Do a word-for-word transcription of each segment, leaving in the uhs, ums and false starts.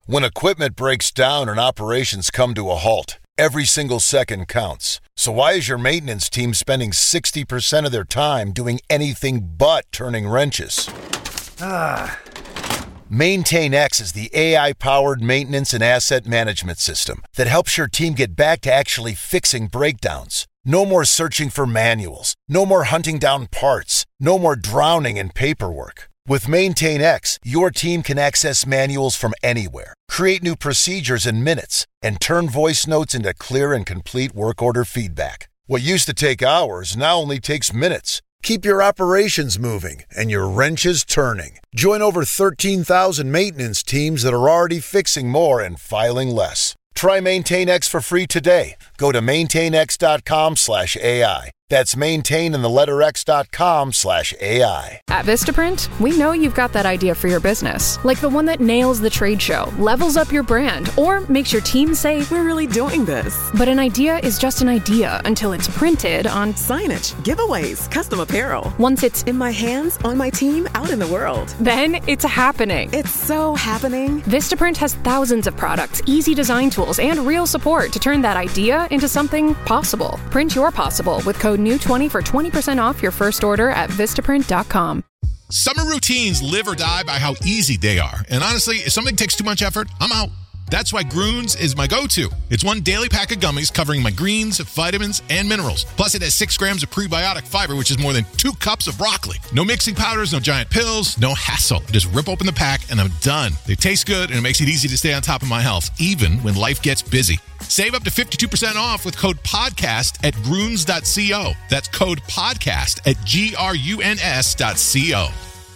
When equipment breaks down and operations come to a halt, every single second counts. So why is your maintenance team spending sixty percent of their time doing anything but turning wrenches? Ah. MaintainX is the A I-powered maintenance and asset management system that helps your team get back to actually fixing breakdowns. No more searching for manuals. No more hunting down parts. No more drowning in paperwork. With MaintainX, your team can access manuals from anywhere, create new procedures in minutes, and turn voice notes into clear and complete work order feedback. What used to take hours now only takes minutes. Keep your operations moving and your wrenches turning. Join over thirteen thousand maintenance teams that are already fixing more and filing less. Try MaintainX for free today. Go to maintainx.com slash AI. That's maintain in the letter x.com slash AI. At Vistaprint, we know you've got that idea for your business. Like the one that nails the trade show, levels up your brand, or makes your team say, we're really doing this. But an idea is just an idea until it's printed on signage, giveaways, custom apparel. Once it's in my hands, on my team, out in the world. Then it's happening. It's so happening. Vistaprint has thousands of products, easy design tools, and real support to turn that idea into something possible. Print your possible with code new twenty for twenty percent off your first order at Vistaprint dot com. Summer routines live or die by how easy they are. And honestly, if something takes too much effort, I'm out. That's why Groones is my go-to. It's one daily pack of gummies covering my greens, vitamins, and minerals. Plus, it has six grams of prebiotic fiber, which is more than two cups of broccoli. No mixing powders, no giant pills, no hassle. Just rip open the pack, and I'm done. They taste good, and it makes it easy to stay on top of my health, even when life gets busy. Save up to fifty-two percent off with code PODCAST at groones dot co. That's code PODCAST at G R U N S dot C O.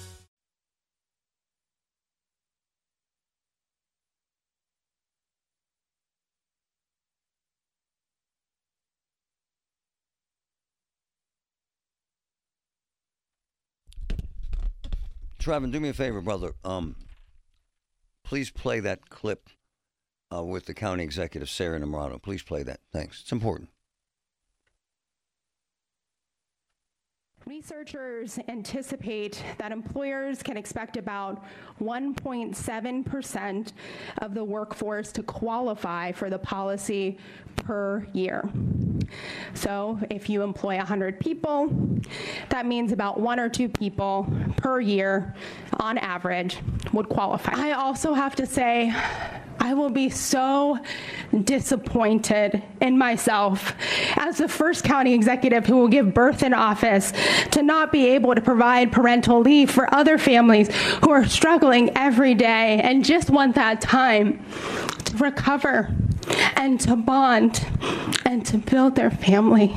Trevin, do me a favor, brother. Um, please play that clip uh, with the county executive, Sara Innamorato. Please play that. Thanks. It's important. Researchers anticipate that employers can expect about one point seven percent of the workforce to qualify for the policy per year. So if you employ one hundred people, that means about one or two people per year on average would qualify. I also have to say, I will be so disappointed in myself as the first county executive who will give birth in office to not be able to provide parental leave for other families who are struggling every day and just want that time to recover and to bond and to build their family.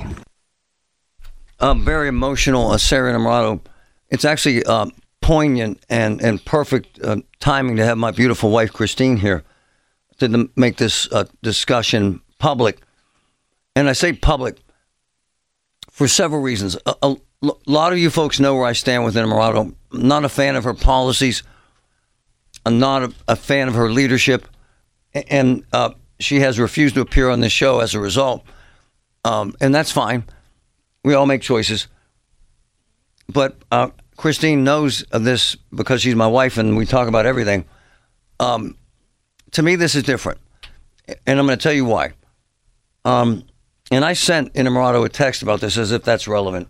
Uh, very emotional, uh, Sara Innamorato. It's actually uh, poignant and, and perfect uh, timing to have my beautiful wife, Christine, here to make this uh, discussion public. And I say public for several reasons. A, a lot of you folks know where I stand with Innamorato. I'm not a fan of her policies. I'm not a, a fan of her leadership. And uh, she has refused to appear on this show as a result. Um, and that's fine. We all make choices. But uh, Christine knows of this because she's my wife and we talk about everything. Um, to me, this is different. And I'm going to tell you why. Um, and I sent Innamorato a text about this as if that's relevant.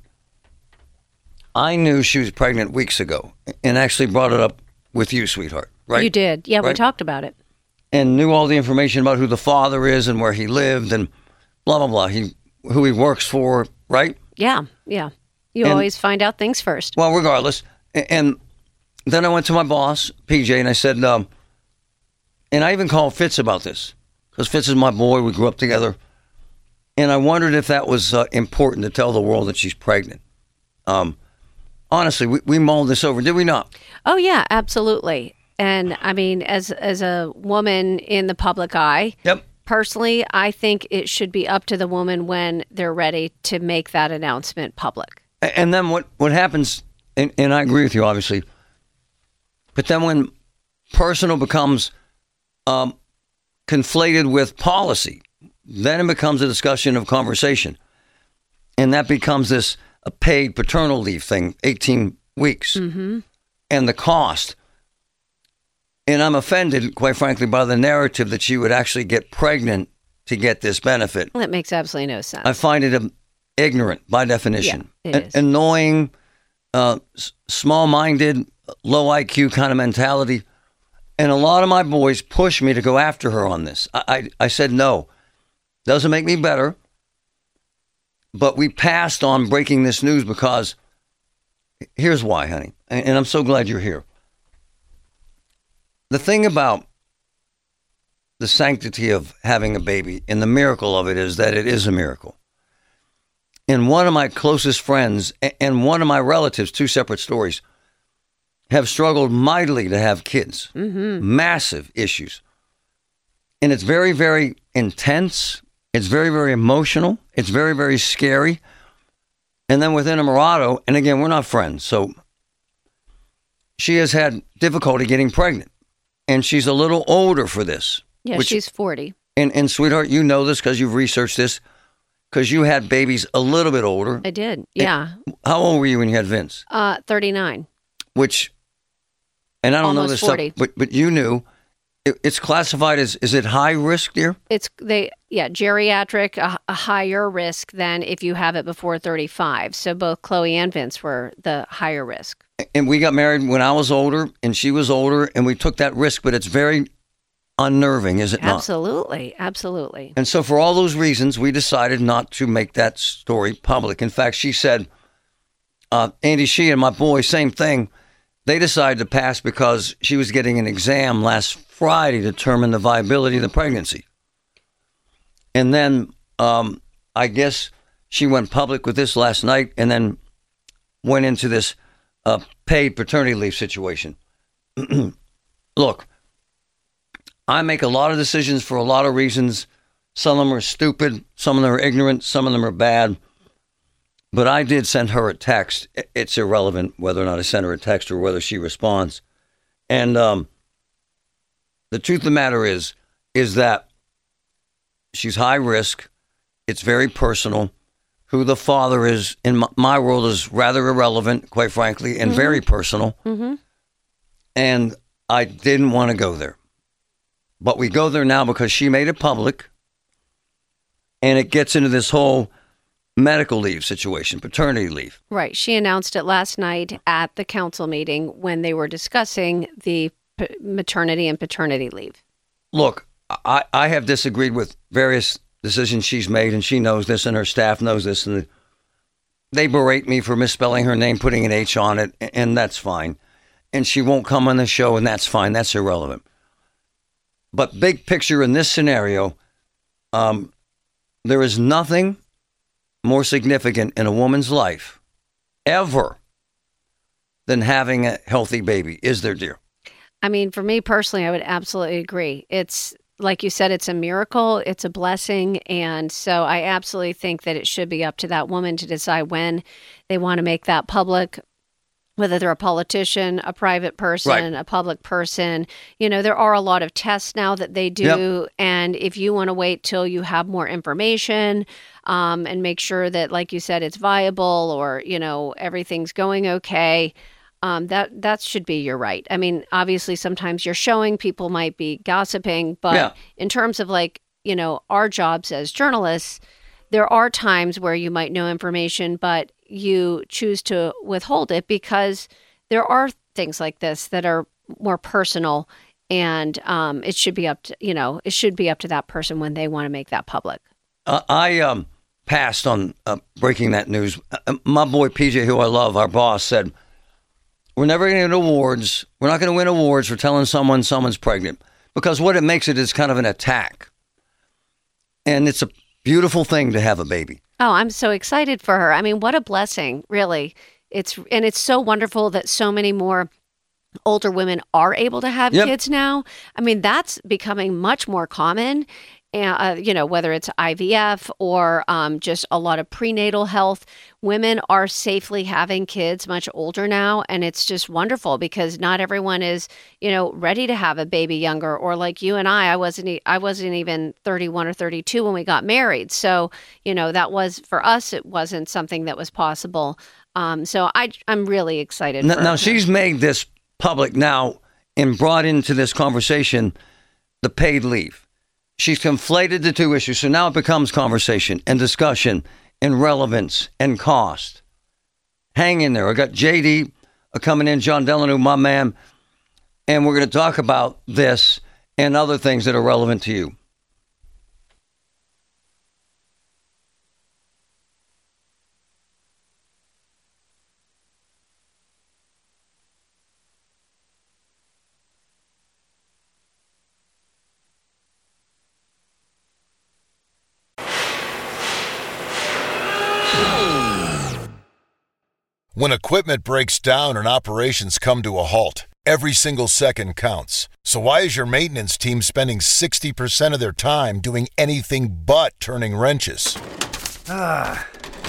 I knew she was pregnant weeks ago and actually brought it up with you, sweetheart, right? You did. Yeah, right? We talked about it. And knew all the information about who the father is and where he lived and blah, blah, blah. He, who he works for, right? Yeah, yeah. You and, always find out things first. Well, regardless. And then I went to my boss, P J, and I said, um, and I even called Fitz about this because Fitz is my boy. We grew up together. And I wondered if that was uh, important to tell the world that she's pregnant. Um, honestly, we, we mulled this over, did we not? Oh, yeah, absolutely. And I mean, as as a woman in the public eye, yep. Personally, I think it should be up to the woman when they're ready to make that announcement public. And then what, what happens, and, and I agree with you, obviously, but then when personal becomes um, conflated with policy, then it becomes a discussion of conversation. And that becomes this a paid paternal leave thing, eighteen weeks. Mm-hmm. And the cost. And I'm offended, quite frankly, by the narrative that she would actually get pregnant to get this benefit. That makes absolutely no sense. I find it um, ignorant by definition. Yeah, it is. Annoying, uh, s- small-minded, low I Q kind of mentality. And a lot of my boys pushed me to go after her on this. I, I, I said no. Doesn't make me better. But we passed on breaking this news because here's why, honey. And, and I'm so glad you're here. The thing about the sanctity of having a baby and the miracle of it is that it is a miracle. And one of my closest friends and one of my relatives, two separate stories, have struggled mightily to have kids. Mm-hmm. Massive issues. And it's very, very intense. It's very, very emotional. It's very, very scary. And then with Inamorado, and again, we're not friends, so she has had difficulty getting pregnant. And she's a little older for this. Yeah, which, she's forty. And, and sweetheart, you know this because you've researched this, because you had babies a little bit older. I did, yeah. And how old were you when you had Vince? Uh, thirty-nine. Which, and I don't Almost know this forty. stuff, but, but you knew, it, it's classified as, is it high risk, dear? It's, they, yeah, geriatric, a, a higher risk than if you have it before thirty-five. So both Chloe and Vince were the higher risk. And we got married when I was older and she was older and we took that risk, but it's very unnerving, is it not? Absolutely, absolutely. And so for all those reasons, we decided not to make that story public. In fact, she said, uh, Andy, she and my boy, same thing. They decided to pass because she was getting an exam last Friday to determine the viability of the pregnancy. And then um, I guess she went public with this last night and then went into this uh, paid paternity leave situation. Look, I make a lot of decisions for a lot of reasons. Some of them are stupid. Some of them are ignorant. Some of them are bad. But I did send her a text. It's irrelevant whether or not I send her a text or whether she responds. And um, the truth of the matter is, is that she's high risk. It's very personal. Who the father is in my, my world is rather irrelevant, quite frankly, and mm-hmm. very personal. Mm-hmm. And I didn't want to go there. But we go there now because she made it public. And it gets into this whole medical leave situation, paternity leave. Right. She announced it last night at the council meeting when they were discussing the p- maternity and paternity leave. Look, I, I have disagreed with various decisions she's made, and she knows this, and her staff knows this, and they berate me for misspelling her name, putting an H on it, and that's fine. And she won't come on the show, and that's fine. That's irrelevant. But big picture in this scenario, um, there is nothing more significant in a woman's life ever than having a healthy baby. Is there, dear? I mean, for me personally, I would absolutely agree. It's like you said, it's a miracle. It's a blessing. And so I absolutely think that it should be up to that woman to decide when they want to make that public, whether they're a politician, a private person, right. a public person. You know, there are a lot of tests now that they do. Yep. And if you want to wait till you have more information um, and make sure that, like you said, it's viable or, you know, everything's going okay, um, that that should be your right. I mean, obviously, sometimes you're showing, people might be gossiping. But yeah. in terms of like, you know, our jobs as journalists, there are times where you might know information, but you choose to withhold it because there are things like this that are more personal, and um, it should be up to, you know, it should be up to that person when they want to make that public. Uh, I um, passed on uh, breaking that news. Uh, my boy P J, who I love, our boss, said, we're never going to get awards. We're not going to win awards for telling someone someone's pregnant, because what it makes it is kind of an attack. And it's a beautiful thing to have a baby. Oh, I'm so excited for her. I mean, what a blessing, really. It's and it's so wonderful that so many more older women are able to have yep. kids now. I mean, that's becoming much more common. Uh, you know, whether it's I V F or um, just a lot of prenatal health, women are safely having kids much older now. And it's just wonderful because not everyone is, you know, ready to have a baby younger, or like you and I, I wasn't, I wasn't even thirty-one or thirty-two when we got married. So, you know, that was, for us, it wasn't something that was possible. Um, so I, I'm really excited. Now, for now her. She's made this public now and brought into this conversation the paid leave. She's conflated the two issues. So now it becomes conversation and discussion and relevance and cost. Hang in there. I got J D coming in, John Delano, my man, and we're going to talk about this and other things that are relevant to you. When equipment breaks down and operations come to a halt, every single second counts. So why is your maintenance team spending sixty percent of their time doing anything but turning wrenches? Ah.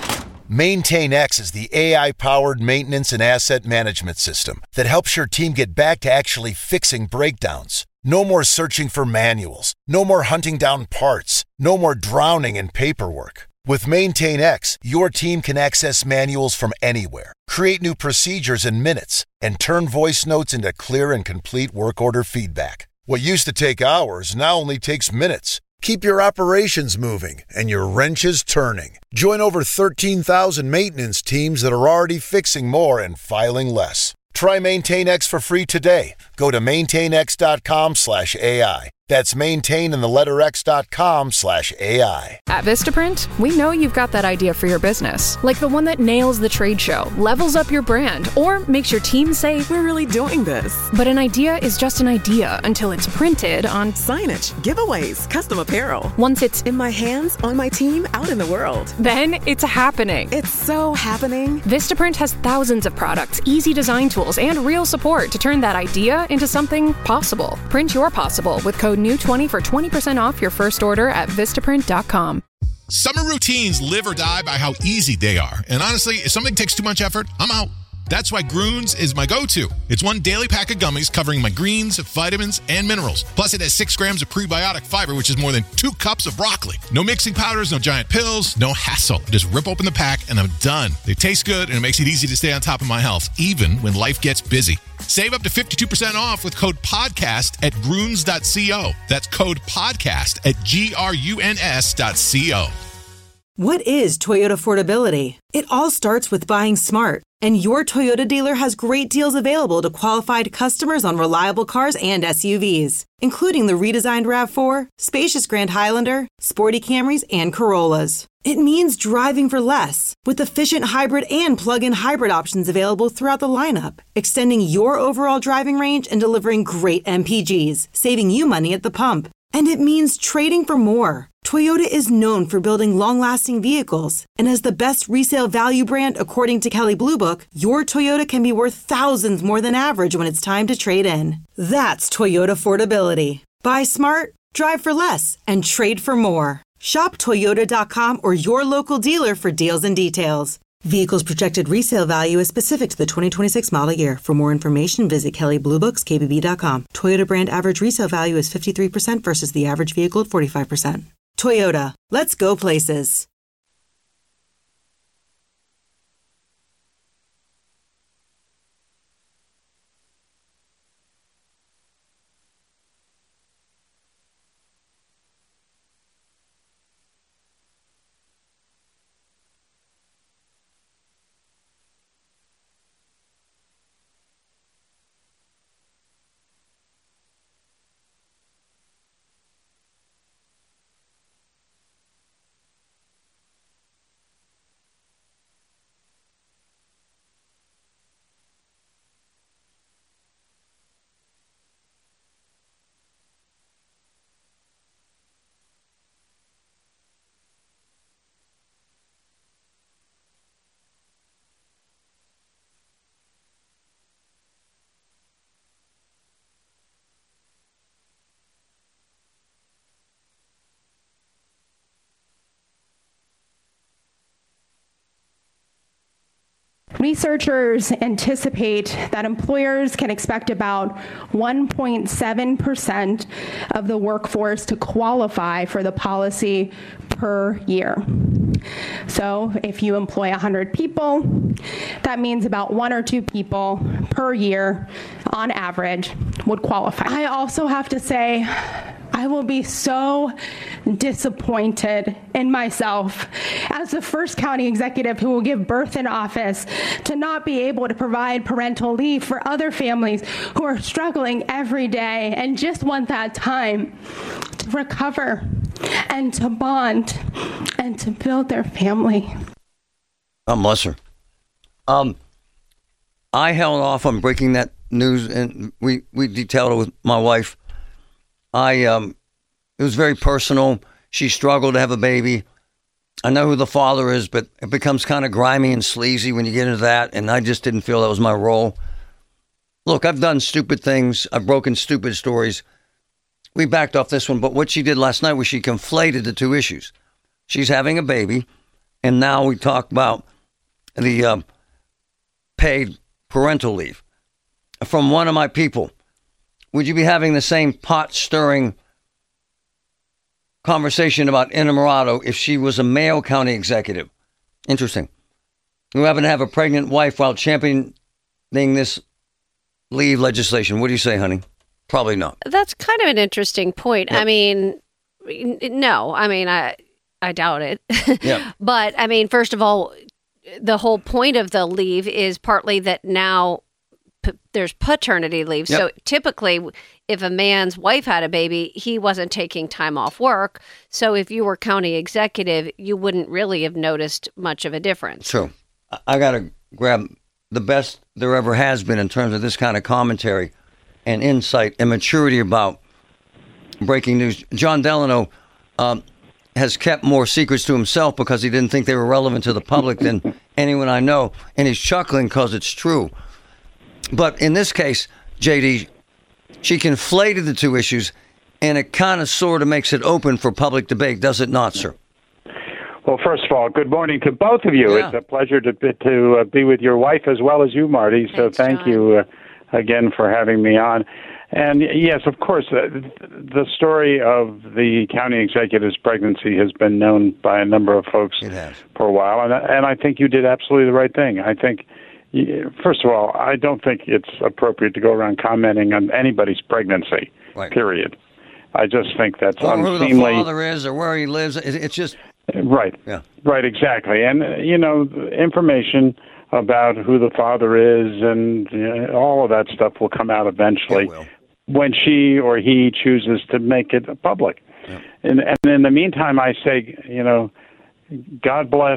MaintainX is the A I-powered maintenance and asset management system that helps your team get back to actually fixing breakdowns. No more searching for manuals. No more hunting down parts. No more drowning in paperwork. With MaintainX, your team can access manuals from anywhere, create new procedures in minutes, and turn voice notes into clear and complete work order feedback. What used to take hours now only takes minutes. Keep your operations moving and your wrenches turning. Join over thirteen thousand maintenance teams that are already fixing more and filing less. Try MaintainX for free today. Go to maintainx.com slash AI. That's maintain in the letter x.com slash AI. At Vistaprint, we know you've got that idea for your business, like the one that nails the trade show, levels up your brand, or makes your team say, "We're really doing this." But an idea is just an idea until it's printed on signage, giveaways, custom apparel. Once it's in my hands, on my team, out in the world. Then it's happening. It's so happening. Vistaprint has thousands of products, easy design tools, and real support to turn that idea into something possible. Print your possible with code new twenty for twenty percent off your first order at vistaprint dot com. Summer routines live or die by how easy they are. And honestly, if something takes too much effort, I'm out. That's why Groones is my go-to. It's one daily pack of gummies covering my greens, vitamins, and minerals. Plus, it has six grams of prebiotic fiber, which is more than two cups of broccoli. No mixing powders, no giant pills, no hassle. Just rip open the pack, and I'm done. They taste good, and it makes it easy to stay on top of my health, even when life gets busy. Save up to fifty-two percent off with code PODCAST at Groones dot co. That's code PODCAST at G R U N S dot co. What is Toyota affordability? It all starts with buying smart. And your Toyota dealer has great deals available to qualified customers on reliable cars and S U Vs, including the redesigned RAV four, spacious Grand Highlander, sporty Camrys, and Corollas. It means driving for less, with efficient hybrid and plug-in hybrid options available throughout the lineup, extending your overall driving range and delivering great M P Gs, saving you money at the pump. And it means trading for more. Toyota is known for building long-lasting vehicles, and as the best resale value brand according to Kelley Blue Book, your Toyota can be worth thousands more than average when it's time to trade in. That's Toyota affordability. Buy smart, drive for less, and trade for more. Shop Toyota dot com or your local dealer for deals and details. Vehicles projected resale value is specific to the twenty twenty-six model year. For more information, visit Kelley Blue Books K B B dot com. Toyota brand average resale value is fifty-three percent versus the average vehicle at forty-five percent. Toyota, let's go places. Researchers anticipate that employers can expect about one point seven percent of the workforce to qualify for the policy per year. So if you employ one hundred people, that means about one or two people per year, on average, would qualify. I also have to say, I will be so disappointed in myself as the first county executive who will give birth in office to not be able to provide parental leave for other families who are struggling every day and just want that time to recover and to bond and to build their family. God bless her. Um, I held off on breaking that news, and we, we detailed it with my wife. I um, it was very personal. She struggled to have a baby. I know who the father is, but it becomes kind of grimy and sleazy when you get into that, and I just didn't feel that was my role. Look, I've done stupid things. I've broken stupid stories. We backed off this one, but what she did last night was she conflated the two issues. She's having a baby, and now we talk about the uh, paid parental leave. From one of my people, would you be having the same pot-stirring conversation about Innamorato if she was a Mayo County executive? Interesting. Who happened to have a pregnant wife while championing this leave legislation. What do you say, honey? Probably not. That's kind of an interesting point. Yep. I mean, n- no, I mean, I, I doubt it. Yep. But I mean, first of all, the whole point of the leave is partly that now p- there's paternity leave. Yep. So typically, if a man's wife had a baby, he wasn't taking time off work. So if you were county executive, you wouldn't really have noticed much of a difference. True. I, I got to grab the best there ever has been in terms of this kind of commentary and insight and maturity about breaking news. John Delano um, has kept more secrets to himself because he didn't think they were relevant to the public than anyone I know. And he's chuckling because it's true. But in this case, J D, she conflated the two issues, and it kind of sort of makes it open for public debate, does it not, sir? Well, first of all, good morning to both of you. Yeah. It's a pleasure to to uh, be with your wife as well as you, Marty. So Thanks, thank John. you uh, again for having me on. And yes, of course, uh, the story of the county executive's pregnancy has been known by a number of folks It has. for a while, and and I think you did absolutely the right thing. I think, first of all, I don't think it's appropriate to go around commenting on anybody's pregnancy. Right. Period. I just think that's Or who the unseemly. father is or where he lives. It- It's just, Right. Yeah. Right, exactly. And, uh, you know, information about who the father is and uh, all of that stuff will come out eventually It will. when she or he chooses to make it public. Yeah. And, and in the meantime, I say, you know, God bless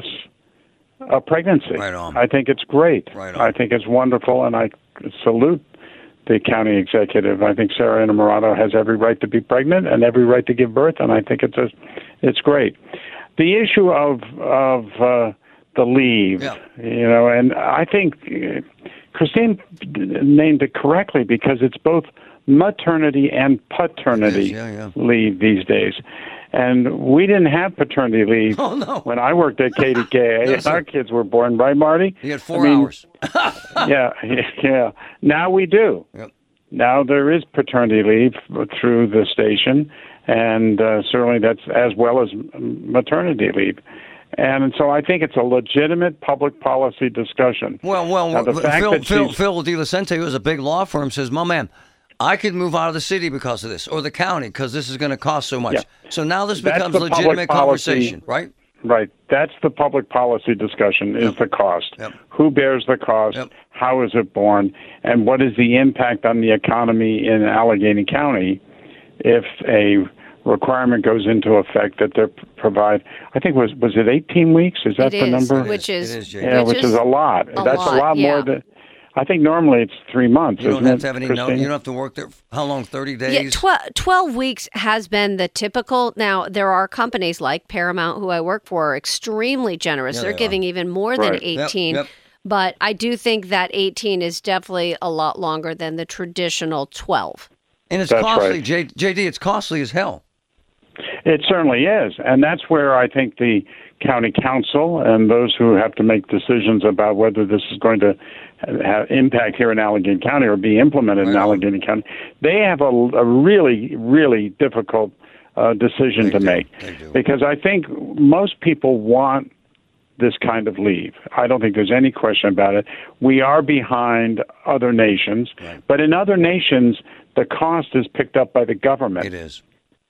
a pregnancy. Right on. I think it's great. Right on. I think it's wonderful, and I salute the county executive. I think Sarah Innamorato has every right to be pregnant and every right to give birth, and I think it's a, it's great. The issue of of uh, the leave, Yeah. you know, and I think uh, Christine named it correctly because it's both maternity and paternity It is, yeah, yeah. leave these days. And we didn't have paternity leave Oh, no. when I worked at K D K A. No, sir. Our kids were born, right, Marty? he had four I mean, hours. yeah, yeah. Now we do. Yep. Now there is paternity leave through the station, and uh, certainly that's as well as maternity leave. And so I think it's a legitimate public policy discussion. Well, well, Now, the fact Phil, that Phil, she's- Phil DiLacente, who has a big law firm, says, my man, I could move out of the city because of this, or the county, because this is going to cost so much. Yeah. So now this That's becomes the public legitimate policy. conversation, right? Right. That's the public policy discussion, is Yep. the cost. Yep. Who bears the cost? Yep. How is it borne? And what is the impact on the economy in Allegheny County if a requirement goes into effect that they provide, I think, was was it eighteen weeks? Is that It the is, number? which is, It is, Jay. yeah, which, is, a lot. a That's lot, a lot yeah. more than, I think normally it's three months, You don't isn't have it, to have any no, Christine? you don't have to work there. How long? thirty Yeah, days? tw- twelve weeks has been the typical. Now, there are companies like Paramount, who I work for, are extremely generous. Yeah, They're they giving even more than Right. Yep, eighteen. yep. But I do think that eighteen is definitely a lot longer than the traditional twelve. And it's That's costly, right. J, JD, it's costly as hell. It certainly is. And that's where I think the county council and those who have to make decisions about whether this is going to have impact here in Allegheny County or be implemented in Right on. Allegheny County, they have a, a really, really difficult uh, decision They to do. make. They do. Because I think most people want this kind of leave. I don't think there's any question about it. We are behind other nations, right. But in other nations, the cost is picked up by the government. It is.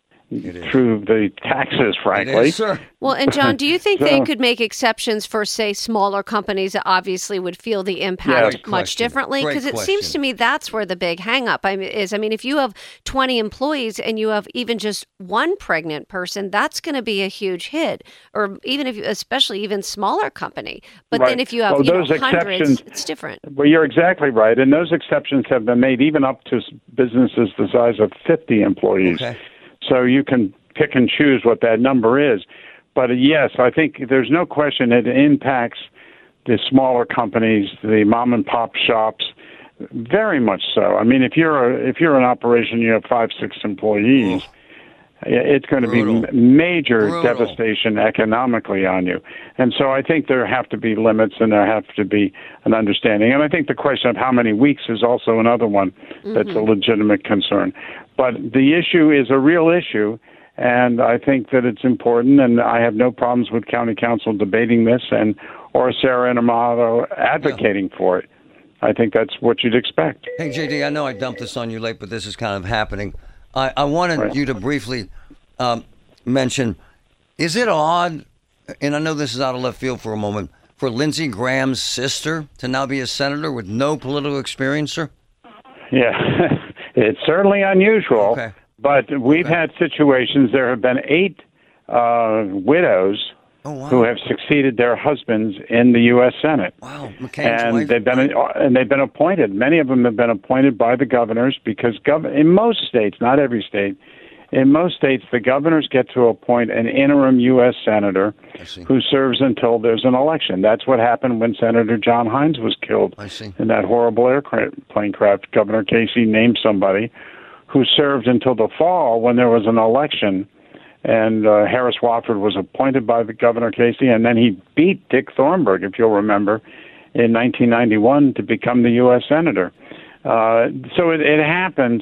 It is. Through the taxes, frankly. It is, sir. Well, and John, do you think so, they could make exceptions for, say, smaller companies that obviously would feel the impact yeah, much differently? Because it seems to me that's where the big hang-up is. I mean, if you have twenty employees and you have even just one pregnant person, that's going to be a huge hit. Or even if, you, especially even smaller company. But right. then if you have well, you those know, hundreds, it's different. Well, you're exactly right. And those exceptions have been made even up to businesses the size of fifty employees. Okay. So you can pick and choose what that number is. But uh, yes, I think there's no question it impacts the smaller companies, the mom and pop shops, very much so. I mean, if you're a, if you're an operation, you have five, six employees, oh. it's going to Brutal. be major Brutal. devastation economically on you. And so I think there have to be limits and there have to be an understanding. And I think the question of how many weeks is also another one that's mm-hmm. a legitimate concern. But the issue is a real issue. And I think that it's important, and I have no problems with county council debating this and or Sarah Inamato advocating yeah. for it. I think that's what you'd expect. Hey, J D, I know I dumped this on you late, but this is kind of happening. I, I wanted right. you to briefly um, mention, is it odd, and I know this is out of left field for a moment, for Lindsey Graham's sister to now be a senator with no political experience, sir? Yeah, it's certainly unusual. Okay. But we've okay. had situations, there have been eight uh, widows oh, wow. who have succeeded their husbands in the U S Senate. Wow, McCain's and wife. they've been and they've been appointed. Many of them have been appointed by the governors because gov- in most states, not every state, in most states the governors get to appoint an interim U S senator who serves until there's an election. That's what happened when Senator John Hines was killed I see. in that horrible airplane crash. Governor Casey named somebody who served until the fall when there was an election, and uh, Harris Wofford was appointed by the Governor Casey, and then he beat Dick Thornburgh, if you'll remember, in nineteen ninety-one to become the U S Senator. Uh, so it, it happens.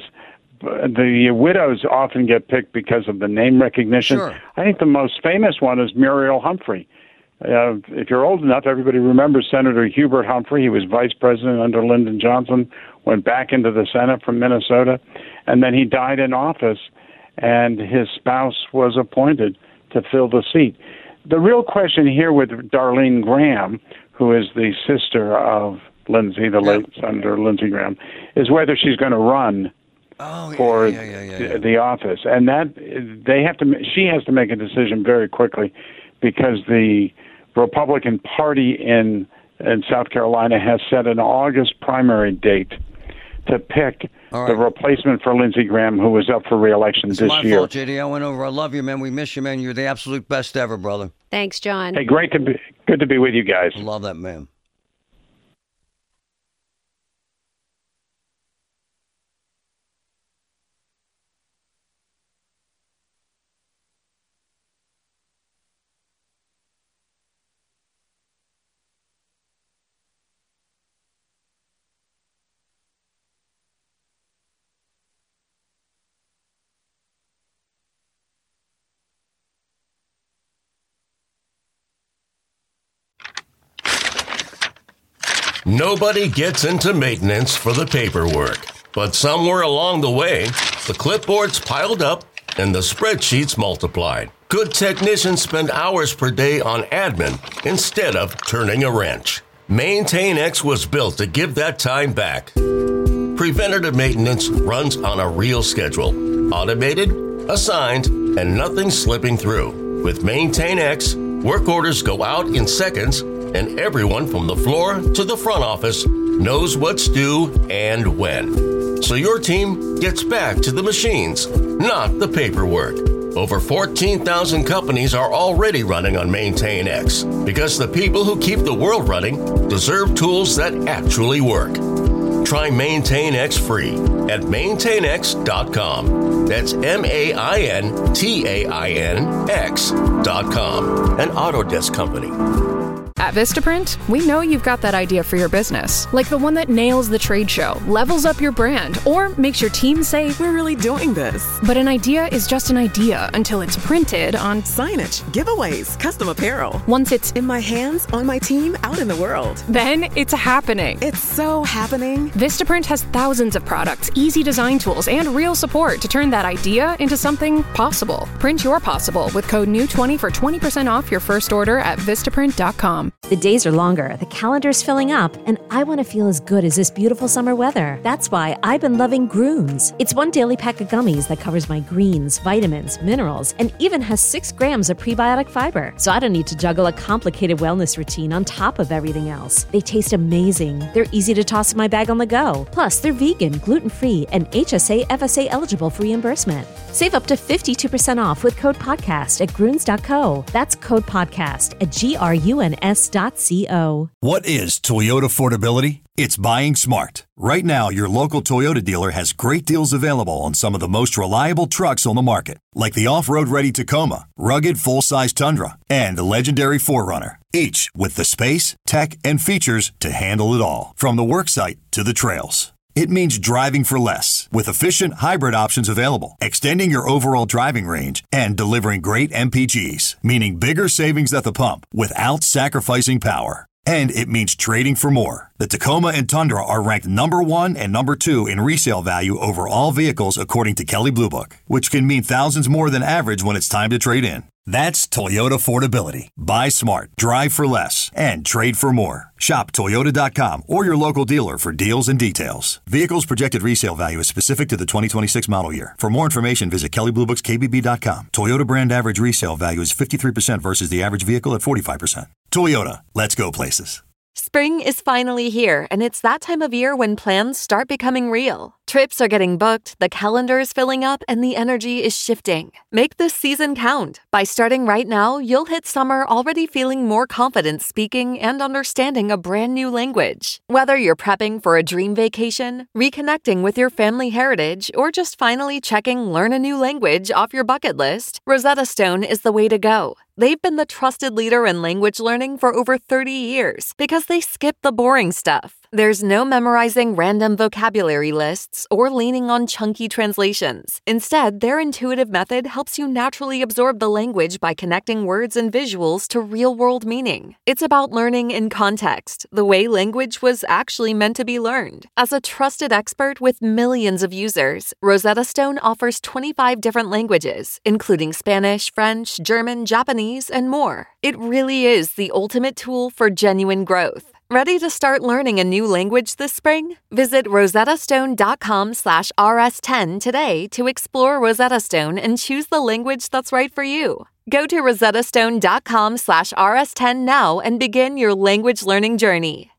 The widows often get picked because of the name recognition. Sure. I think the most famous one is Muriel Humphrey. Uh, if you're old enough, everybody remembers Senator Hubert Humphrey. He was vice president under Lyndon Johnson, went back into the Senate from Minnesota, and then he died in office, and his spouse was appointed to fill the seat. The real question here with Darlene Graham, who is the sister of Lindsey, the late yeah. Senator Lindsey Graham, is whether she's going to run oh, yeah, for yeah, yeah, yeah, yeah. The, the office. And that they have to. She has to make a decision very quickly because the Republican Party in in South Carolina has set an August primary date to pick right. the replacement for Lindsey Graham, who was up for re-election it's this my year. Fault, J D. I went over. I love you, man. We miss you, man. You're the absolute best ever, brother. Thanks, John. Hey, great to be good to be with you guys. I love that, man. Nobody gets into maintenance for the paperwork, but somewhere along the way, the clipboards piled up and the spreadsheets multiplied. Good technicians spend hours per day on admin instead of turning a wrench. MaintainX was built to give that time back. Preventative maintenance runs on a real schedule, automated, assigned, and nothing slipping through. With MaintainX, work orders go out in seconds, and everyone from the floor to the front office knows what's due and when. So your team gets back to the machines, not the paperwork. Over fourteen thousand companies are already running on MaintainX because the people who keep the world running deserve tools that actually work. Try MaintainX free at maintain x dot com. That's M A I N T A I N X dot com. An Autodesk company. At Vistaprint, we know you've got that idea for your business, like the one that nails the trade show, levels up your brand, or makes your team say, "We're really doing this." But an idea is just an idea until it's printed on signage, giveaways, custom apparel. Once it's in my hands, on my team, out in the world. Then it's happening. It's so happening. Vistaprint has thousands of products, easy design tools, and real support to turn that idea into something possible. Print your possible with code new twenty for twenty percent off your first order at vistaprint dot com. The days are longer, the calendar's filling up, and I want to feel as good as this beautiful summer weather. That's why I've been loving Groones. It's one daily pack of gummies that covers my greens, vitamins, minerals, and even has six grams of prebiotic fiber. So I don't need to juggle a complicated wellness routine on top of everything else. They taste amazing. They're easy to toss in my bag on the go. Plus, they're vegan, gluten-free, and H S A F S A eligible for reimbursement. Save up to fifty-two percent off with code podcast at groones dot co. That's code podcast at G R U N S dot C O. What is Toyota affordability? It's buying smart. Right now, your local Toyota dealer has great deals available on some of the most reliable trucks on the market, like the off-road ready Tacoma, rugged full-size Tundra, and the legendary four runner, each with the space, tech, and features to handle it all, from the worksite to the trails. It means driving for less, with efficient hybrid options available, extending your overall driving range, and delivering great M P Gs, meaning bigger savings at the pump without sacrificing power. And it means trading for more. The Tacoma and Tundra are ranked number one and number two in resale value over all vehicles according to Kelley Blue Book, which can mean thousands more than average when it's time to trade in. That's Toyota affordability. Buy smart, drive for less, and trade for more. Shop Toyota dot com or your local dealer for deals and details. Vehicles projected resale value is specific to the twenty twenty-six model year. For more information, visit Kelley Blue Books K B B dot com. Toyota brand average resale value is fifty-three percent versus the average vehicle at forty-five percent. Toyota, let's go places. Spring is finally here, and it's that time of year when plans start becoming real. Trips are getting booked, the calendar is filling up, and the energy is shifting. Make this season count. By starting right now, you'll hit summer already feeling more confident speaking and understanding a brand new language. Whether you're prepping for a dream vacation, reconnecting with your family heritage, or just finally checking learn a new language off your bucket list, Rosetta Stone is the way to go. They've been the trusted leader in language learning for over thirty years because they skip the boring stuff. There's no memorizing random vocabulary lists or leaning on chunky translations. Instead, their intuitive method helps you naturally absorb the language by connecting words and visuals to real-world meaning. It's about learning in context, the way language was actually meant to be learned. As a trusted expert with millions of users, Rosetta Stone offers twenty-five different languages, including Spanish, French, German, Japanese, and more. It really is the ultimate tool for genuine growth. Ready to start learning a new language this spring? Visit rosettastone.com slash rs10 today to explore Rosetta Stone and choose the language that's right for you. Go to rosettastone.com slash rs10 now and begin your language learning journey.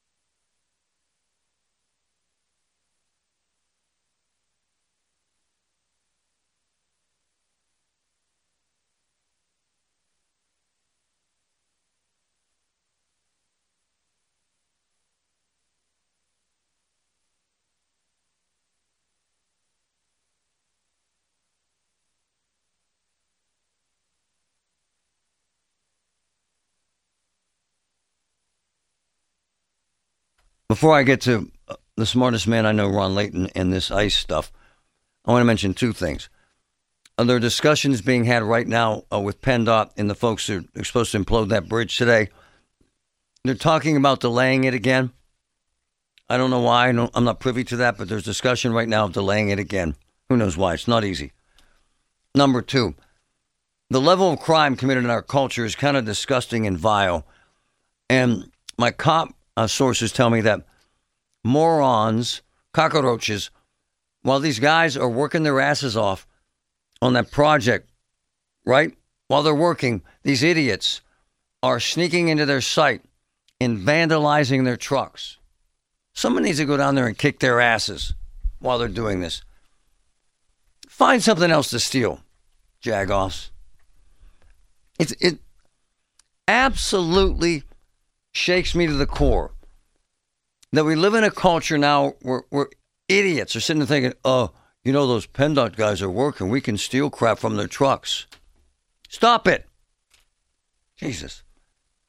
Before I get to the smartest man I know, Ron Layton, and this ICE stuff, I want to mention two things. Uh, there are discussions being had right now uh, with PennDOT and the folks who are supposed to implode that bridge today. They're talking about delaying it again. I don't know why. I don't, I'm not privy to that, but there's discussion right now of delaying it again. Who knows why? It's not easy. Number two, the level of crime committed in our culture is kind of disgusting and vile. And my cop Uh, sources tell me that morons, cockroaches, while these guys are working their asses off on that project, right? While they're working, these idiots are sneaking into their site and vandalizing their trucks. Someone needs to go down there and kick their asses while they're doing this. Find something else to steal, jagoffs. It's, it absolutely shakes me to the core that we live in a culture now where, where idiots are sitting there thinking, oh, you know, those PennDOT guys are working. We can steal crap from their trucks. Stop it. Jesus.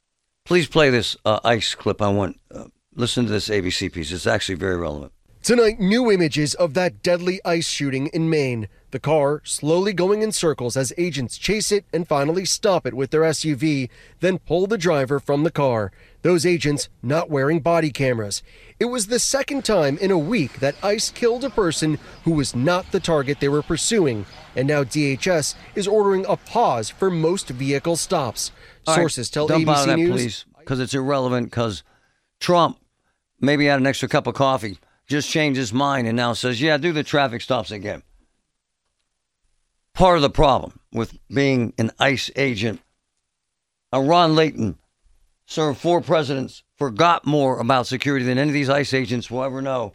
Please play this uh, ICE clip. I want uh, listen to this A B C piece. It's actually very relevant. Tonight, new images of that deadly ICE shooting in Maine. The car slowly going in circles as agents chase it and finally stop it with their S U V, then pull the driver from the car. Those agents not wearing body cameras. It was the second time in a week that ICE killed a person who was not the target they were pursuing. And now D H S is ordering a pause for most vehicle stops. All Sources right, tell don't A B C bother that, News. please, because it's irrelevant, because Trump maybe had an extra cup of coffee, just changed his mind and now says, yeah, do the traffic stops again. Part of the problem with being an ICE agent, uh, Ron Layton served four presidents, forgot more about security than any of these ICE agents will ever know.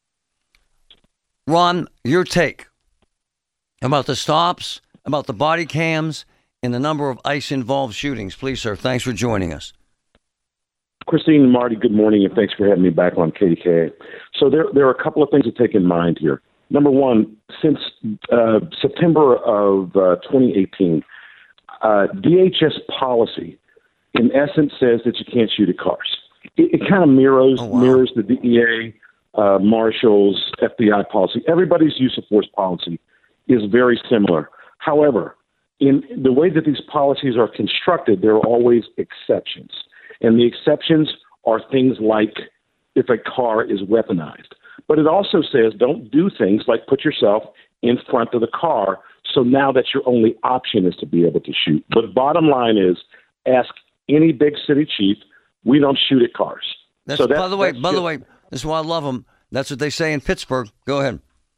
Ron, your take about the stops, about the body cams, and the number of ICE-involved shootings. Please, sir, thanks for joining us. Christine and Marty, good morning, and thanks for having me back on K D K A. So there, there are a couple of things to take in mind here. Number one, since uh, September of uh, twenty eighteen, uh, D H S policy, in essence, says that you can't shoot at cars. It, it kind of mirrors oh, wow. mirrors the D E A, uh, Marshals, F B I policy. Everybody's use of force policy is very similar. However, in the way that these policies are constructed, there are always exceptions. And the exceptions are things like if a car is weaponized. But it also says don't do things like put yourself in front of the car, so now that your only option is to be able to shoot. But bottom line is, ask any big city chief, we don't shoot at cars. That's, so that's, by the way, that's by just, the way, this is why I love them. That's what they say in Pittsburgh. Go ahead.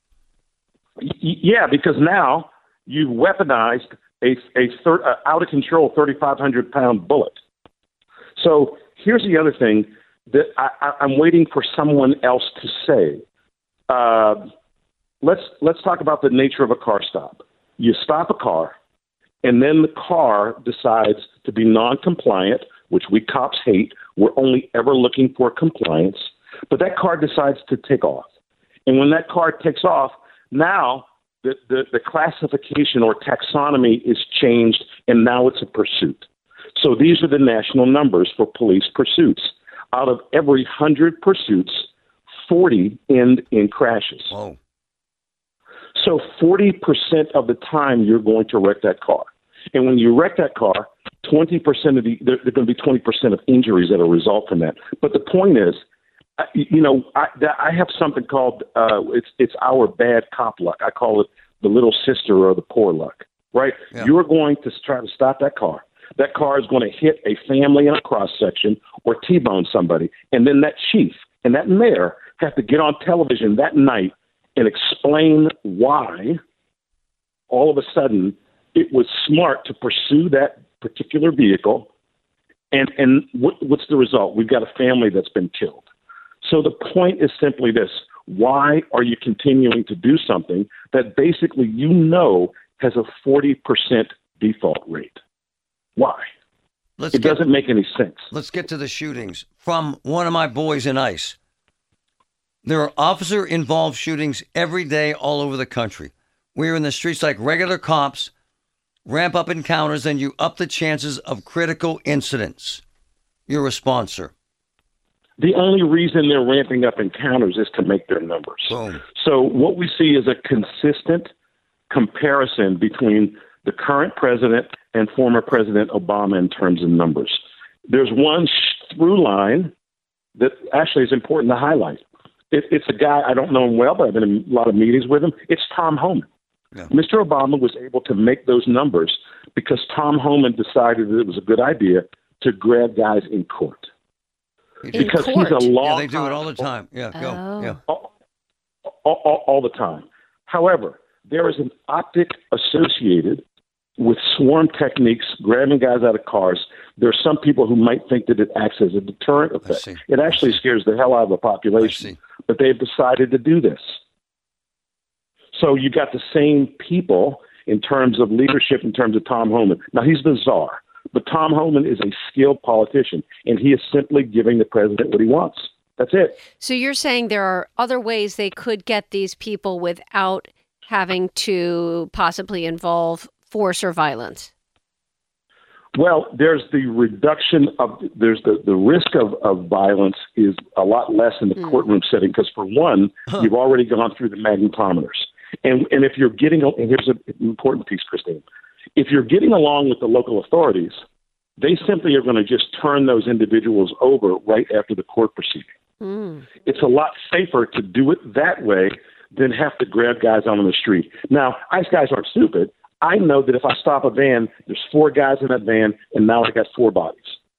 Y- yeah, because now you've weaponized a, a thir- uh, out-of-control thirty-five hundred pound bullet. So here's the other thing that I, I, I'm waiting for someone else to say. Uh, let's let's talk about the nature of a car stop. You stop a car, and then the car decides to be non-compliant, which we cops hate. We're only ever looking for compliance. But that car decides to take off. And when that car takes off, now the, the, the classification or taxonomy is changed, and now it's a pursuit. So these are the national numbers for police pursuits. Out of every one hundred pursuits, forty end in crashes. Whoa. So forty percent of the time you're going to wreck that car. And when you wreck that car, twenty percent of the, there, there are going to be twenty percent of injuries that will result from that. But the point is, you know, I, I have something called, uh, it's it's our bad cop luck. I call it the little sister or the poor luck, right? Yeah. You're going to try to stop that car. That car is going to hit a family in a cross section or T-bone somebody. And then that chief and that mayor have to get on television that night and explain why all of a sudden it was smart to pursue that particular vehicle. And, and what, what's the result? We've got a family that's been killed. So the point is simply this. Why are you continuing to do something that basically you know has a forty percent default rate? Why? Let's it get, doesn't make any sense. Let's get to the shootings. From one of my boys in ICE. There are officer-involved shootings every day all over the country. We're in the streets like regular cops, ramp up encounters, and you up the chances of critical incidents. Your response, sir? The only reason they're ramping up encounters is to make their numbers. Boom. So what we see is a consistent comparison between the current president and former President Obama in terms of numbers. There's one through line that actually is important to highlight. It, it's a guy, I don't know him well, but I've been in a lot of meetings with him. It's Tom Homan. Yeah. Mister Obama was able to make those numbers because Tom Homan decided that it was a good idea to grab guys in court. In because court. he's a law. Yeah, they do it all the time. Yeah, go. Oh. Yeah. All, all, all, all the time. However, there is an optic associated with swarm techniques, grabbing guys out of cars. There are some people who might think that it acts as a deterrent effect. It actually scares the hell out of the population, but they've decided to do this. So you got the same people in terms of leadership, in terms of Tom Homan. Now, he's the czar, but Tom Homan is a skilled politician, and he is simply giving the president what he wants. That's it. So you're saying there are other ways they could get these people without having to possibly involve force or violence? Well, there's the reduction of there's the, the risk of, of violence is a lot less in the mm. courtroom setting because, for one, huh. you've already gone through the magnetometers. And and if you're getting, and here's an important piece, Christine, if you're getting along with the local authorities, they simply are going to just turn those individuals over right after the court proceeding. Mm. It's a lot safer to do it that way than have to grab guys out on the street. Now, ICE guys aren't stupid. I know that if I stop a van, there's four guys in that van, and now I got four bodies.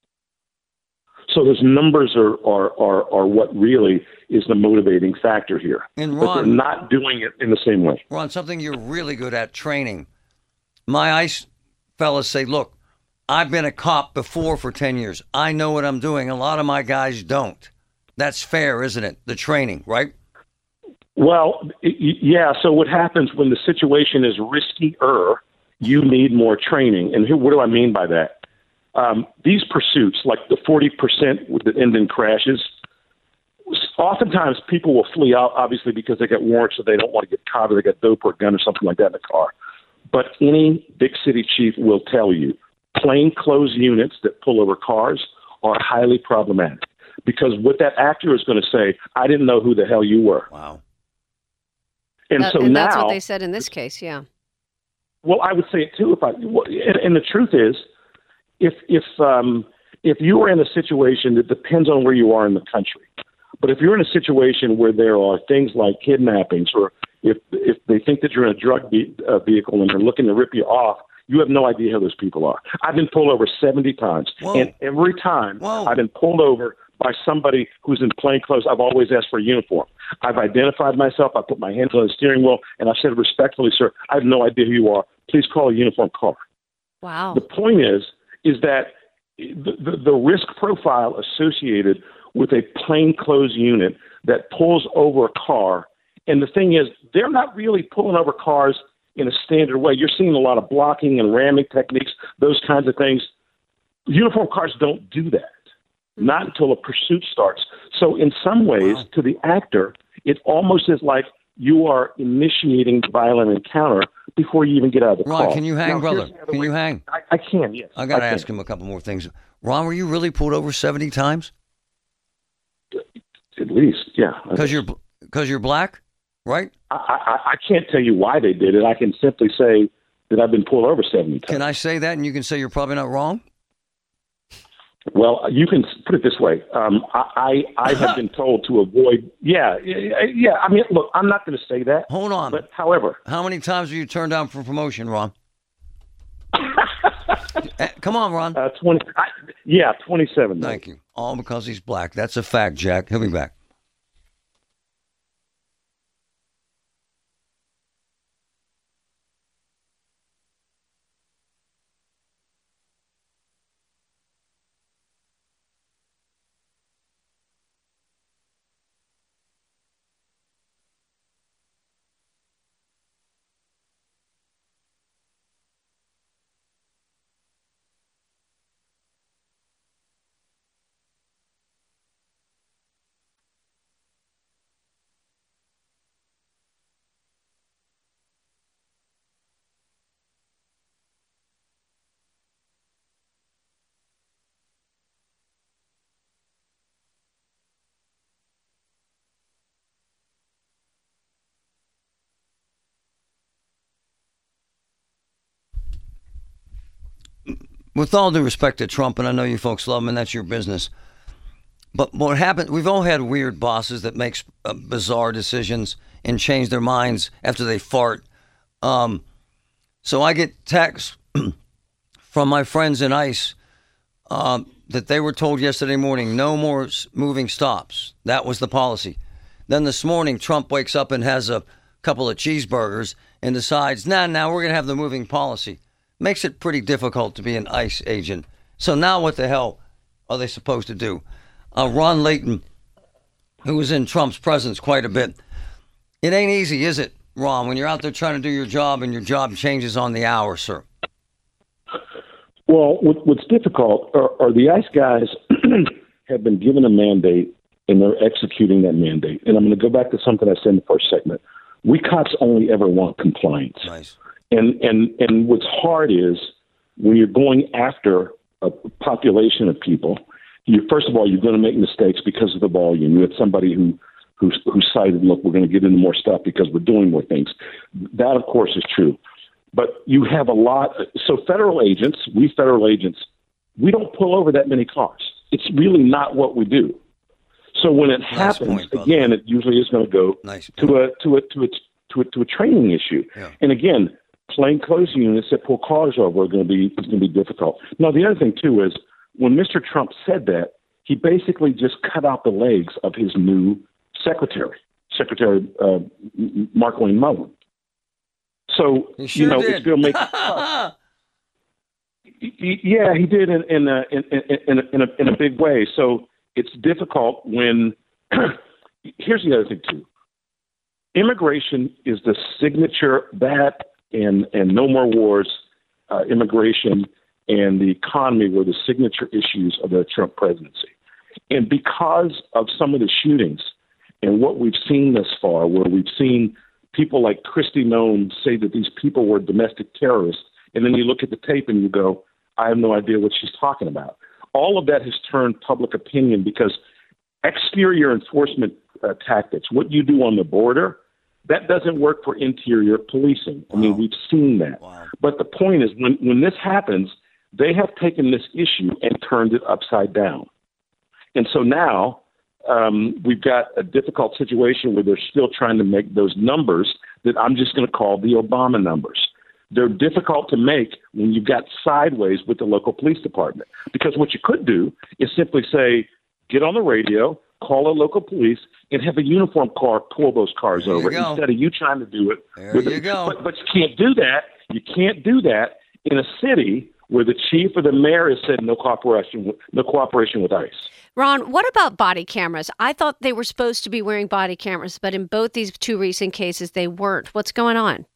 So those numbers are are are, are what really is the motivating factor here. And Ron, but they're not doing it in the same way. Ron, something you're really good at, training. My ICE fellas say, look, I've been a cop before for ten years. I know what I'm doing. A lot of my guys don't. That's fair, isn't it? The training, right? Well, yeah. So what happens when the situation is riskier, you need more training. And here, what do I mean by that? Um, these pursuits, like the forty percent that end in crashes, oftentimes people will flee out, obviously, because they get warrants or they don't want to get caught or they got dope or a gun or something like that in the car. But any big city chief will tell you, plainclothes units that pull over cars are highly problematic. Because what that actor is going to say, I didn't know who the hell you were. Wow. And that, so and now, that's what they said in this case, yeah. Well, I would say it too. If I and, and the truth is, if if um, if you are in a situation that depends on where you are in the country, but if you're in a situation where there are things like kidnappings, or if if they think that you're in a drug be, uh, vehicle and they're looking to rip you off, you have no idea who those people are. I've been pulled over seventy times, Whoa. and every time Whoa. I've been pulled over by somebody who's in plain clothes, I've always asked for a uniform. I've identified myself. I put my hands on the steering wheel, and I've said respectfully, sir, I have no idea who you are. Please call a uniform car. Wow. The point is, is that the, the, the risk profile associated with a plainclothes unit that pulls over a car, and the thing is, they're not really pulling over cars in a standard way. You're seeing a lot of blocking and ramming techniques, those kinds of things. Uniform cars don't do that. Not until a pursuit starts. So in some ways, wow. to the actor, it almost is like you are initiating the violent encounter before you even get out of the car. Ron, can you hang, now, brother? Can way. you hang? I, I can, yes. I got to I ask him a couple more things. Ron, were you really pulled over seventy times? At least, yeah. Because you're, because you're black, right? I, I, I can't tell you why they did it. I can simply say that I've been pulled over seventy times. Can I say that and you can say you're probably not wrong? Well, you can put it this way. Um, I, I I have been told to avoid. Yeah, yeah. I mean, look, I'm not going to say that. Hold on. But however, how many times were you turned down for promotion, Ron? Come on, Ron. Uh, twenty. I, yeah, twenty-seven. Thank you. All because he's black. That's a fact, Jack. He'll be back. With all due respect to Trump, and I know you folks love him, and that's your business. But what happened, we've all had weird bosses that make uh, bizarre decisions and change their minds after they fart. Um, so I get texts from my friends in ICE um, that they were told yesterday morning, no more moving stops. That was the policy. Then this morning, Trump wakes up and has a couple of cheeseburgers and decides, nah, now we're going to have the moving policy. Makes it pretty difficult to be an ICE agent. So now what the hell are they supposed to do? Uh, Ron Layton, who was in Trump's presence quite a bit. It ain't easy, is it, Ron, when you're out there trying to do your job and your job changes on the hour, sir? Well, what, what's difficult are, are the ICE guys have been given a mandate and they're executing that mandate. And I'm going to go back to something I said in the first segment. We cops only ever want compliance. Nice. And, and and what's hard is when you're going after a population of people, you first of all, you're going to make mistakes because of the volume. You had somebody who who, who cited, look, we're going to get into more stuff because we're doing more things. That, of course, is true. But you have a lot. So federal agents, we federal agents, we don't pull over that many cars. It's really not what we do. So when it nice happens, point, again, it usually is going to go nice to a to a to a to a, to a training issue. Yeah. And again, plainclothes units that pull cars over are going to be going to be difficult. Now, the other thing too is when Mister Trump said that, he basically just cut out the legs of his new secretary, Secretary uh, Markwayne Mullin. So sure you know, did. it's going to make. Uh, yeah, he did in in a, in in in a, in a big way. So it's difficult when. Here's the other thing too. Immigration is the signature that and and no more wars. Uh, immigration and the economy were the signature issues of the Trump presidency, and because of some of the shootings and what we've seen thus far, where we've seen people like Kristi Noem say that these people were domestic terrorists, and then you look at the tape and you go, I have no idea what she's talking about. All of that has turned public opinion because exterior enforcement uh, tactics, what you do on the border, that doesn't work for interior policing. I mean, wow. we've seen that. Wow. But the point is, when, when this happens, they have taken this issue and turned it upside down. And so now um, we've got a difficult situation where they're still trying to make those numbers that I'm just going to call the Obama numbers. They're difficult to make when you've got sideways with the local police department. Because what you could do is simply say, get on the radio, call a local police, and have a uniform car pull those cars there over instead of you trying to do it. There with you it. go. But, but you can't do that. You can't do that in a city where the chief or the mayor has said no cooperation, no cooperation with ICE. Ron, what about body cameras? I thought they were supposed to be wearing body cameras, but in both these two recent cases, they weren't. What's going on?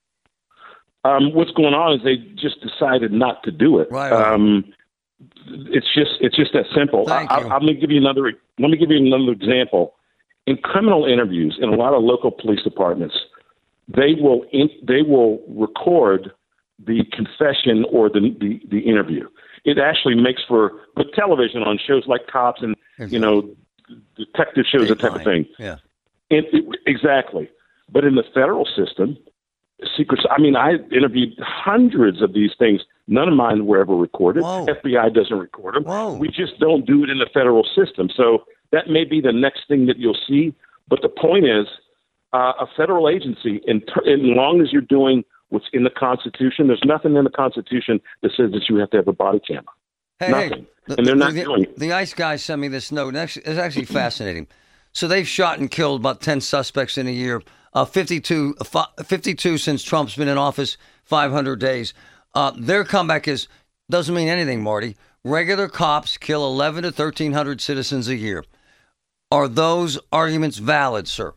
Um, what's going on is they just decided not to do it. Right. Um, it's just it's just that simple. I, I, I'm going to give you another. Let me give you another example. In criminal interviews, in a lot of local police departments, they will in, they will record the confession or the, the the interview. It actually makes for good television on shows like Cops and exactly. you know detective shows, that type of thing. Yeah, it, it, exactly. But in the federal system, secrets. I mean, I interviewed hundreds of these things. None of mine were ever recorded. Whoa. F B I doesn't record them. Whoa. We just don't do it in the federal system. So that may be the next thing that you'll see. But the point is, uh, a federal agency, and as long as you're doing what's in the Constitution, there's nothing in the Constitution that says that you have to have a body camera. Hey, nothing. Hey, the, and they're not the, doing it. The ICE guy sent me this note. It's actually fascinating. So they've shot and killed about ten suspects in a year. Uh, fifty-two, fifty-two since Trump's been in office, five hundred days. Uh, their comeback is, doesn't mean anything, Marty. Regular cops kill eleven to thirteen hundred citizens a year. Are those arguments valid, sir?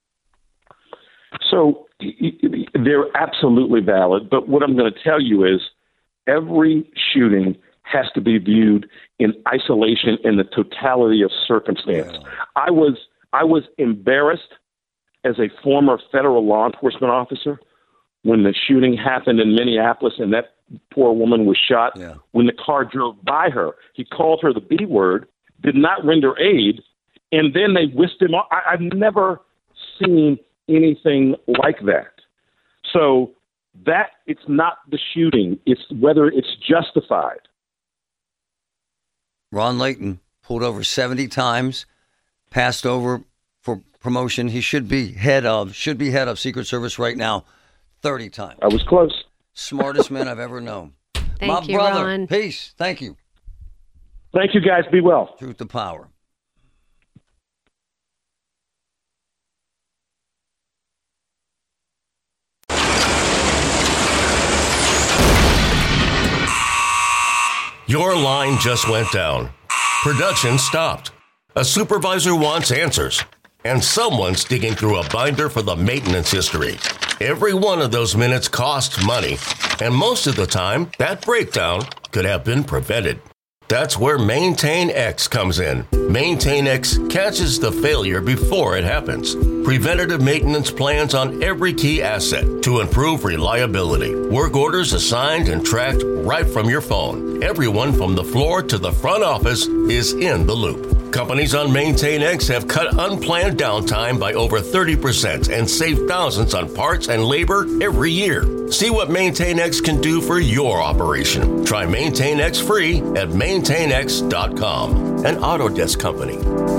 So they're absolutely valid. But what I'm going to tell you is every shooting has to be viewed in isolation in the totality of circumstance. Yeah. I was I was embarrassed as a former federal law enforcement officer when the shooting happened in Minneapolis and that poor woman was shot. Yeah. When the car drove by her, he called her the B word, did not render aid, and then they whisked him off. I, I've never seen anything like that. So that it's not the shooting, it's whether it's justified. Ron Layton pulled over seventy times, passed over for promotion. He should be head of, should be head of Secret Service right now, thirty times. I was close. Smartest man I've ever known. Thank My you, brother. Ron. Peace. Thank you. Thank you, guys. Be well. Truth to power. Your line just went down. Production stopped. A supervisor wants answers. And someone's digging through a binder for the maintenance history. Every one of those minutes costs money. And most of the time, that breakdown could have been prevented. That's where Maintain X comes in. Maintain X catches the failure before it happens. Preventative maintenance plans on every key asset to improve reliability. Work orders assigned and tracked right from your phone. Everyone from the floor to the front office is in the loop. Companies on Maintain X have cut unplanned downtime by over thirty percent and saved thousands on parts and labor every year. See what Maintain X can do for your operation. Try Maintain X free at maintain x dot com, an Autodesk company.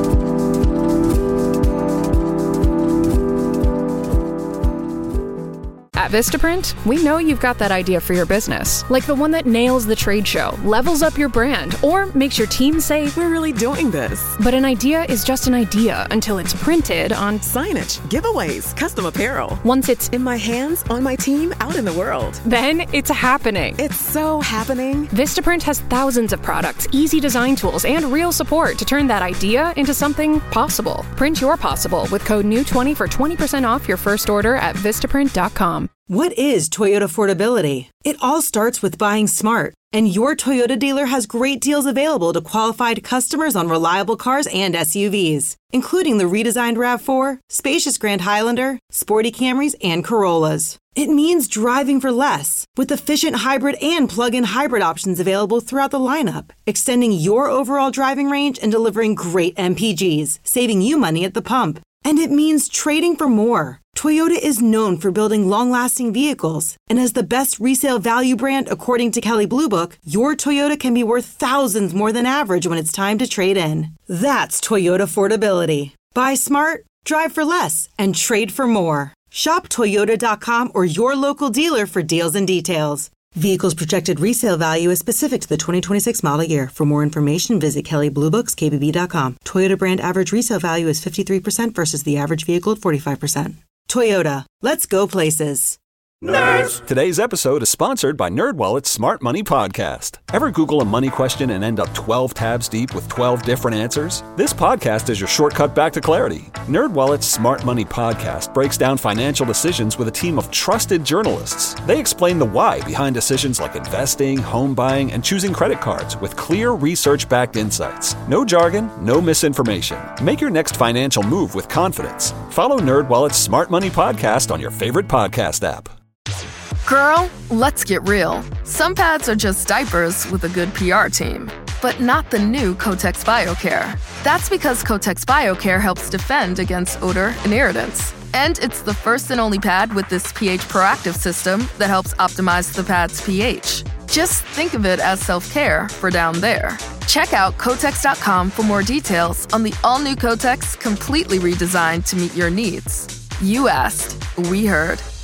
At Vistaprint, we know you've got that idea for your business, like the one that nails the trade show, levels up your brand, or makes your team say, "We're really doing this." But an idea is just an idea until it's printed on signage, giveaways, custom apparel. Once it's in my hands, on my team, out in the world. Then it's happening. It's so happening. Vistaprint has thousands of products, easy design tools, and real support to turn that idea into something possible. Print your possible with code new twenty for twenty percent off your first order at vistaprint dot com. What is Toyota affordability? It all starts with buying smart. And your Toyota dealer has great deals available to qualified customers on reliable cars and S U Vs, including the redesigned RAV four, spacious Grand Highlander, sporty Camrys, and Corollas. It means driving for less, with efficient hybrid and plug-in hybrid options available throughout the lineup, extending your overall driving range and delivering great M P Gs, saving you money at the pump. And it means trading for more. Toyota is known for building long-lasting vehicles, and as the best resale value brand according to Kelley Blue Book, your Toyota can be worth thousands more than average when it's time to trade in. That's Toyota affordability. Buy smart, drive for less, and trade for more. Shop toyota dot com or your local dealer for deals and details. Vehicle's projected resale value is specific to the twenty twenty-six model year. For more information, visit Kelley Blue Books K B B dot com. Toyota brand average resale value is fifty-three percent versus the average vehicle at forty-five percent. Toyota, let's go places. Nerds! Today's episode is sponsored by NerdWallet's Smart Money Podcast. Ever Google a money question and end up twelve tabs deep with twelve different answers? This podcast is your shortcut back to clarity. NerdWallet's Smart Money Podcast breaks down financial decisions with a team of trusted journalists. They explain the why behind decisions like investing, home buying, and choosing credit cards with clear research-backed insights. No jargon, no misinformation. Make your next financial move with confidence. Follow NerdWallet's Smart Money Podcast on your favorite podcast app. Girl, let's get real. Some pads are just diapers with a good P R team, but not the new Kotex BioCare. That's because Kotex BioCare helps defend against odor and irritants. And it's the first and only pad with this pH proactive system that helps optimize the pad's pH. Just think of it as self-care for down there. Check out Kotex dot com for more details on the all-new Kotex, completely redesigned to meet your needs. You asked, we heard.